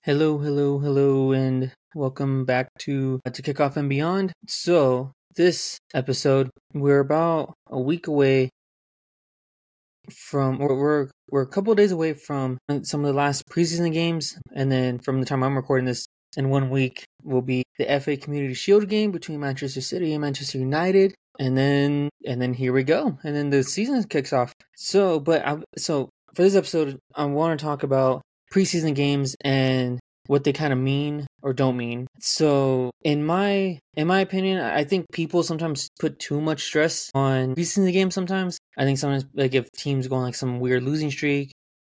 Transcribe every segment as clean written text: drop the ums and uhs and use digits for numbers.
Hello, and welcome back to Kickoff and Beyond. So this episode, we're about a week away from, or we're a couple of days away from some of the last preseason games, and then from the time I'm recording this, in 1 week will be the FA Community Shield game between Manchester City and Manchester United, and then here we go, and then the season kicks off. So for this episode, I want to talk about preseason games and what they kind of mean or don't mean. So in my opinion, I think people sometimes put too much stress on preseason games. Sometimes I think sometimes, like, if teams go on like some weird losing streak,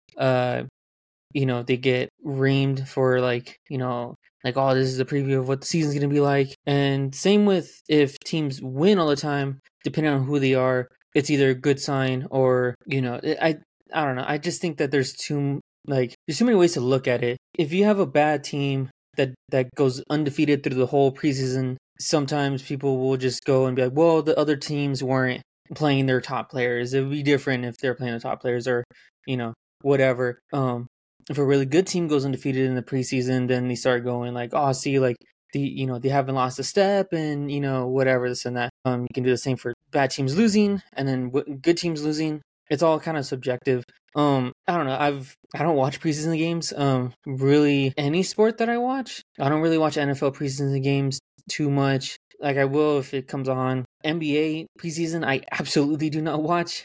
they get reamed for, like, oh, this is a preview of what the season's gonna be like. And same with if teams win all the time, depending on who they are, it's either a good sign or, I don't know. I just think that there's too many ways to look at it. If you have a bad team that goes undefeated through the whole preseason, sometimes people will just go and be like, well, the other teams weren't playing their top players. It would be different if they're playing the top players, or, whatever. If a really good team goes undefeated in the preseason, then they start going like, oh, see, like, they haven't lost a step, and, whatever, this and that. You can do the same for bad teams losing, and then good teams losing. It's all kind of subjective. I don't know. I don't watch preseason games. Really, any sport that I watch, I don't really watch NFL preseason games too much. Like, I will if it comes on. NBA preseason, I absolutely do not watch.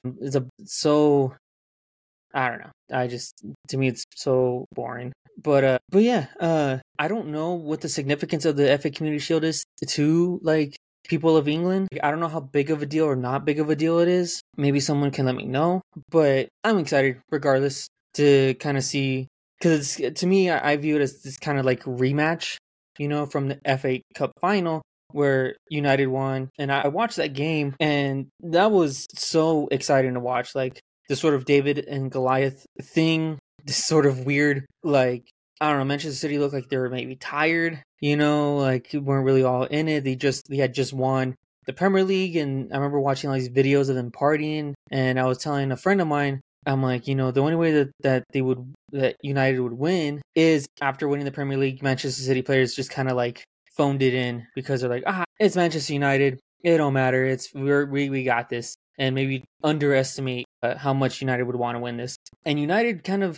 I don't know. To me, it's so boring. But yeah. I don't know what the significance of the FA Community Shield is to, like, people of England. I don't know how big of a deal or not big of a deal it is. Maybe someone can let me know. But I'm excited regardless to kind of see, because to me, I view it as this kind of like rematch, from the FA Cup final where United won. And I watched that game, and that was so exciting to watch. Like, the sort of David and Goliath thing, this sort of weird, like, I don't know, Manchester City looked like they were maybe tired, like, weren't really all in it. They had just won the Premier League, and I remember watching all these videos of them partying, and I was telling a friend of mine, I'm like, the only way that United would win is after winning the Premier League. Manchester City players just kind of like phoned it in, because they're like, it's Manchester United, it don't matter, we got this, and maybe underestimate how much United would want to win this. And United kind of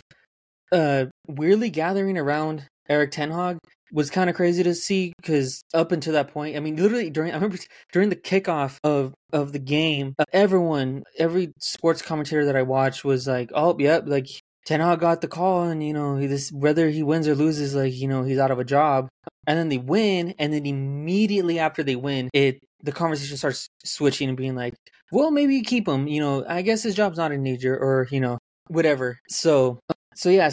weirdly gathering around Erik ten Hag was kind of crazy to see, because up until that point, I mean, literally I remember during the kickoff of the game, every sports commentator that I watched was like, oh, yep, like, Ten Hag got the call, and, whether he wins or loses, like, he's out of a job. And then they win, and then immediately after they win, the conversation starts switching and being like, well, maybe you keep him, I guess his job's not in danger, or, whatever. So yeah,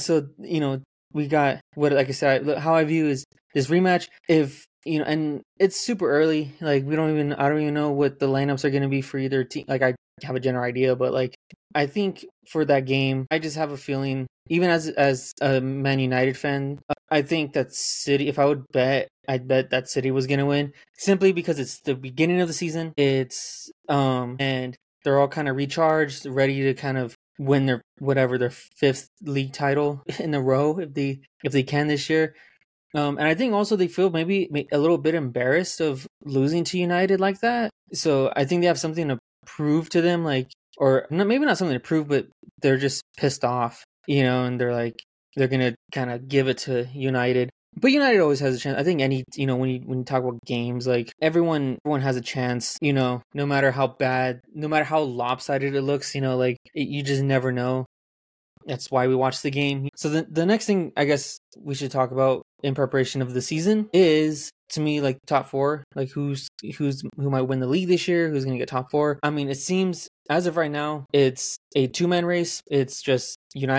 we got what, like I said, how I view is this rematch. If, and it's super early, like, I don't even know what the lineups are going to be for either team. Like, I have a general idea, but, like, I think for that game, I just have a feeling, even as a Man United fan, I think that City, if I would bet, I'd bet that City was going to win, simply because it's the beginning of the season. It's, and they're all kind of recharged, ready to kind of win their fifth league title in a row, if they can this year. And I think also they feel maybe a little bit embarrassed of losing to United like that. So I think they have something to prove to them, like, or maybe not something to prove, but they're just pissed off, and they're going to kind of give it to United. But United always has a chance. I think when you talk about games, like, everyone has a chance, no matter how bad, no matter how lopsided it looks, you just never know. That's why we watch the game. So the next thing I guess we should talk about in preparation of the season is, to me, like, top four, like, who might win the league this year, who's going to get top four. I mean, it seems as of right now, it's a two-man race. It's just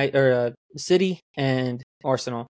City and Arsenal.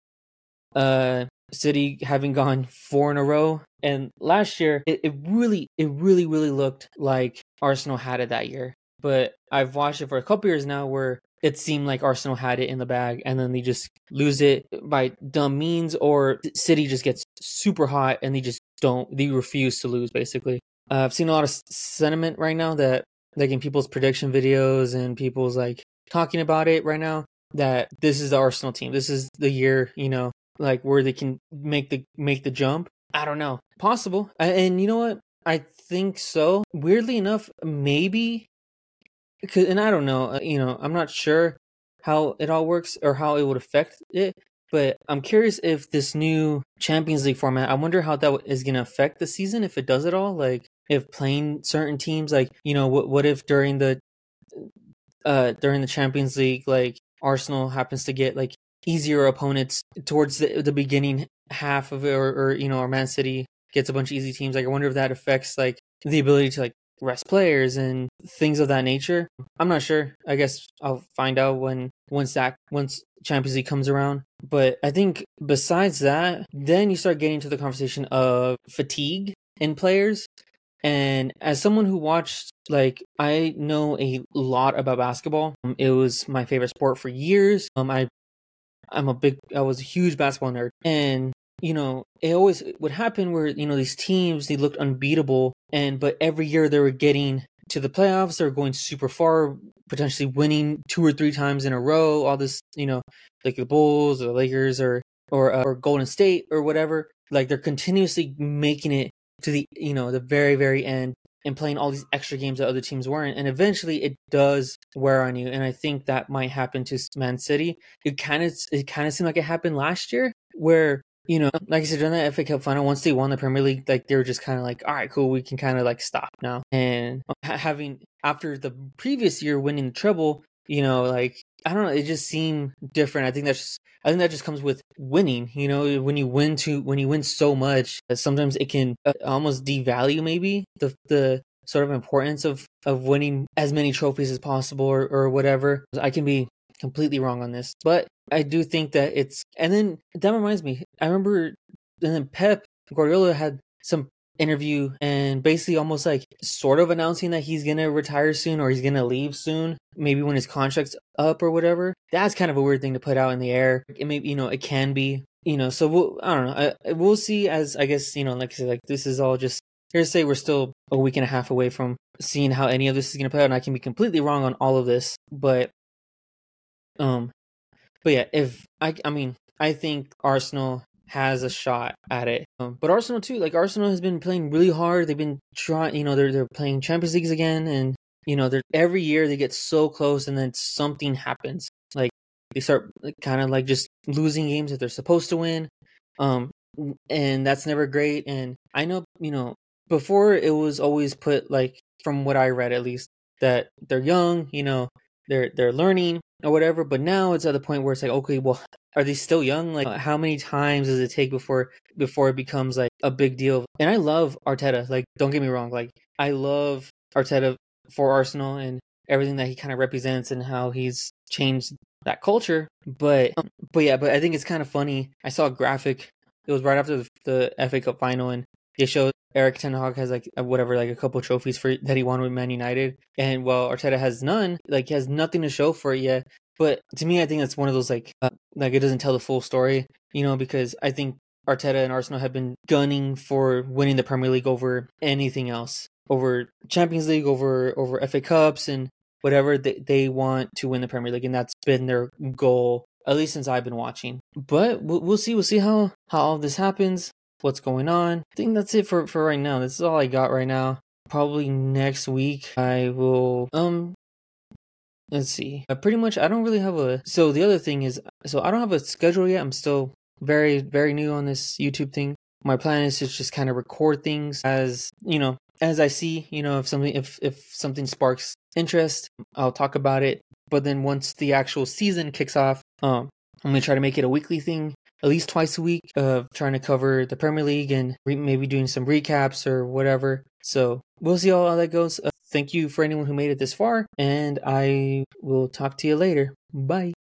City having gone 4 in a row, and last year it really looked like Arsenal had it that year. But I've watched it for a couple years now where it seemed like Arsenal had it in the bag, and then they just lose it by dumb means, or City just gets super hot and they refuse to lose, basically. I've seen a lot of sentiment right now that, like, in people's prediction videos and people's, like, talking about it right now, that this is the Arsenal team. This is the year, like where they can make the jump. I don't know, possible. And you know what? I think so. Weirdly enough, maybe. And I don't know. I'm not sure how it all works or how it would affect it. But I'm curious if this new Champions League format, I wonder how that is going to affect the season, if it does at all. Like, if playing certain teams, like, what if during the Champions League, like, Arsenal happens to get, like, easier opponents towards the beginning half of it, or Man City gets a bunch of easy teams. Like, I wonder if that affects, like, the ability to, like, rest players and things of that nature. I'm not sure. I guess I'll find out once Champions League comes around. But I think besides that, then you start getting to the conversation of fatigue in players. And as someone who watched, like, I know a lot about basketball. It was my favorite sport for years. I was a huge basketball nerd, and it always would happen where these teams, they looked unbeatable, but every year they were getting to the playoffs, they were going super far, potentially winning 2 or 3 times in a row. All this, like the Bulls or the Lakers or Golden State or whatever. Like, they're continuously making it to the very, very end and playing all these extra games that other teams weren't, and eventually it does wear on you. And I think that might happen to Man City. It kind of seemed like it happened last year, where like I said, during that FA Cup final, once they won the Premier League, like, they were just kind of like, all right, cool, we can kind of like stop now. And having, after the previous year winning the treble, like, I don't know, it just seemed different. I think that just comes with winning. When you win so much, sometimes it can almost devalue maybe the sort of importance of winning as many trophies as possible, or whatever. I can be completely wrong on this, but I do think that it's. And then that reminds me, I remember, and then Pep Guardiola had some interview and basically almost like sort of announcing that he's gonna retire soon, or he's gonna leave soon, maybe when his contract's up or whatever. That's kind of a weird thing to put out in the air. It may, it can be, so I don't know. We'll see. As I guess, like I said, like, this is all just hearsay. We're still a week and a half away from seeing how any of this is gonna play out, and I can be completely wrong on all of this, but yeah, I think Arsenal has a shot at it. But Arsenal too, like, Arsenal has been playing really hard. They've been trying, they're playing Champions Leagues again, and they're every year they get so close, and then something happens. Like, they start kind of like just losing games that they're supposed to win, and that's never great. And I know, before it was always put, like, from what I read at least, that they're young, they're learning or whatever. But now it's at the point where it's like, okay, well, are they still young? Like, how many times does it take before it becomes like a big deal? And I love Arteta. Like, don't get me wrong. Like, I love Arteta for Arsenal and everything that he kind of represents and how he's changed that culture. But I think it's kind of funny. I saw a graphic. It was right after the FA Cup final, and they showed Eric Ten Hag has like a couple trophies that he won with Man United, and while Arteta has none, like, he has nothing to show for it yet. But to me, I think that's one of those like it doesn't tell the full story, because I think Arteta and Arsenal have been gunning for winning the Premier League over anything else, over Champions League, over FA Cups and whatever. They want to win the Premier League, and that's been their goal, at least since I've been watching. But we'll see. We'll see how all this happens, what's going on. I think that's it for right now. This is all I got right now. Probably next week I will let's see. Pretty much I don't really have so the other thing is, so I don't have a schedule yet. I'm still very, very new on this YouTube thing. My plan is to just kind of record things as I see, if something sparks interest, I'll talk about it. But then once the actual season kicks off, I'm gonna try to make it a weekly thing, at least twice a week, of trying to cover the Premier League and maybe doing some recaps or whatever. So we'll see how that goes. Thank you for anyone who made it this far, and I will talk to you later. Bye.